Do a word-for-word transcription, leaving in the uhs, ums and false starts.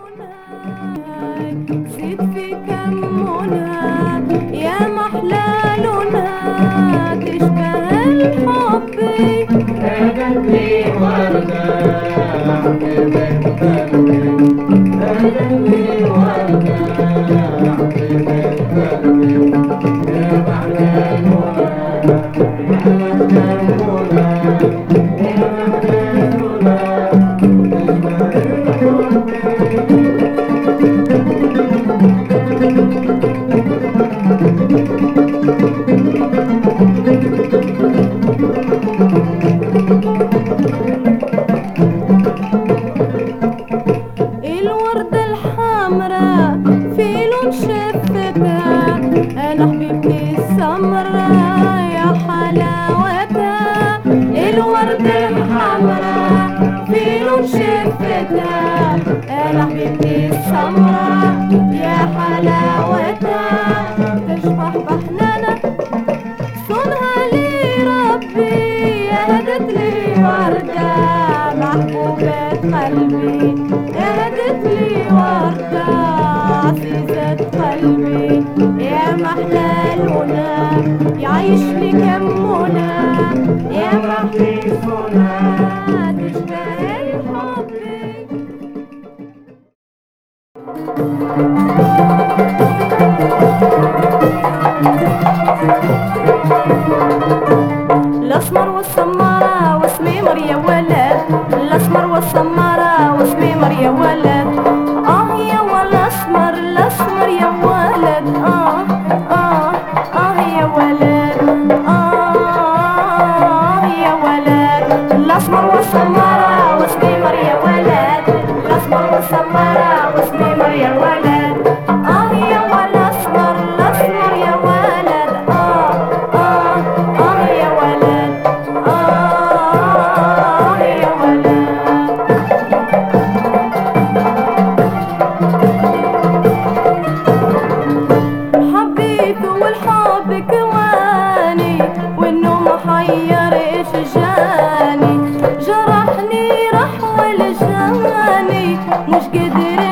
زيد في كمونها يا محلى لونها تشبه الحب كانت لي وردة في بيت قلبي كانت لي وردة في بيت قلبي يا محلى لونها محلى كمونها يا محلى لونها الوردة الحمراء في لون شفتها انا حبيبتي السمراء يا حلاوتها. الوردة الحمراء في لون شفتها انا حبيبتي السمراء يا حلاوتها. تشبه بحنانة صونها لي ربي هدت لي وردة محبوبة قلبي هدت لي وردة عزيزة قلبي يا محلى لونها يعيش لي كمونها يا محلى لونها تشبه الحب. الاسمر والسمارة واسمي مريم ولد الاسمر والسمارة واسمي مريم ولد. اه يا ولا اسمر الاسمر يا ولد اه اه اه يا ولد اه يا ولد. الاسمر والسمارة واسمي مريم ولد الاسمر والسمارة واسمي مريم ولد. اه يا ولا اسمر الاسمر يا ولد اه اه اه يا ولد اه يا ولد. حبيته والحب كواني والنوم حير ايش جاني جرحني راح والجاني مش قدر